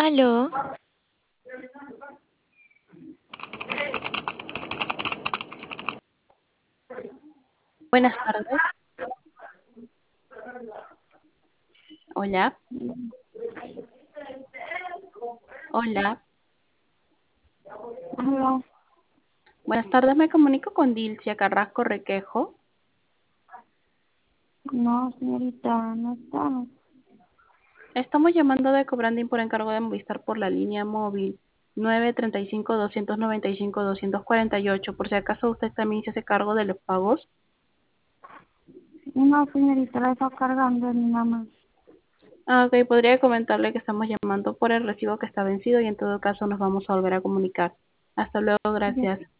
Aló, Buenas tardes. Hola, hola. Aló, Buenas tardes, me comunico con Dilcia Carrasco Requejo. no, señorita, no está. Estamos llamando de Cobranding por encargo de Movistar por la línea móvil 935-295-248. Por si acaso usted también se hace cargo de los pagos. No, señorita, la está cargando mi mamá. Ok, podría comentarle que estamos llamando por el recibo que está vencido y en todo caso nos vamos a volver a comunicar. Hasta luego, Ya gracias.